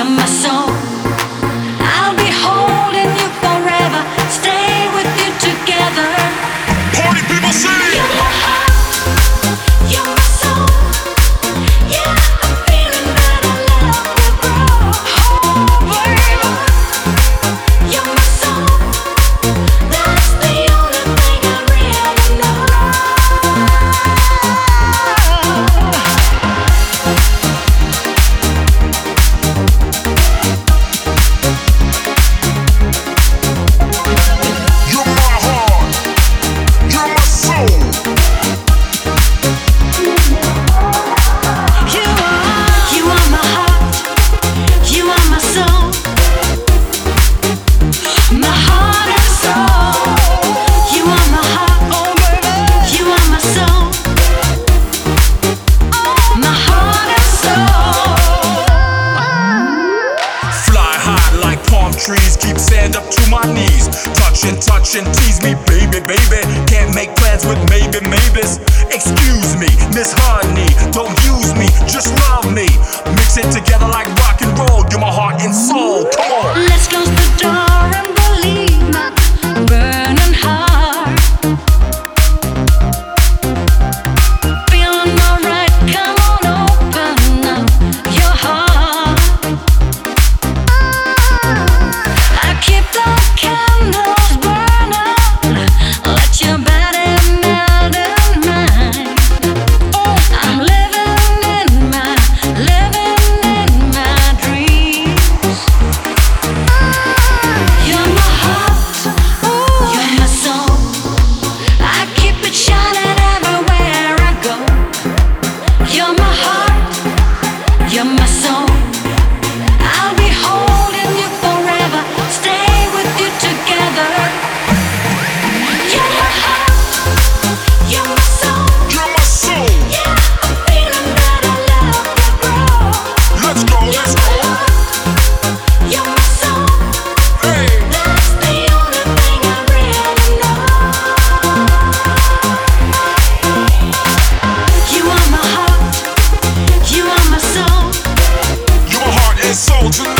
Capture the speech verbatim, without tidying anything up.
You're my soul. I'll be holding you forever. Stay with you together. Party people sing. You're my heart. You're my soul. Yeah, I'm feeling that our love will grow. Oh, baby. You're my soul. That's the only thing I really know. You're my heart. You're my soul. You are, you are my heart. You are my soul. My heart and soul. You are my heart. Oh, baby. You are my soul. My heart and soul. Fly high like palm trees, keep sand up to my knees. Touch and touch and tease me, baby, baby. Can't make plans with maybe, maybes. Excuse me, Miss Honey, don't use me, just love me. Mix it together like rock and roll. You're my heart and soul. Come on. Let's close the door and believe my burning heart. Feeling alright, come on, open up your heart. I keep the candles burning, let your body melt in mine. I'm living in my, living in my dreams. You're my heart, you're my soul. I keep it shining everywhere I go. You're my heart, you're my soul. I'll be holding you forever, stay with you together. You're my heart, you're my soul. You're my soul. Yeah, I'm feeling that our love will grow. Let's go, let's go. You're my soul. Hey. That's the only thing I really know. You are my heart. You are my soul. You're my heart and soul tonight.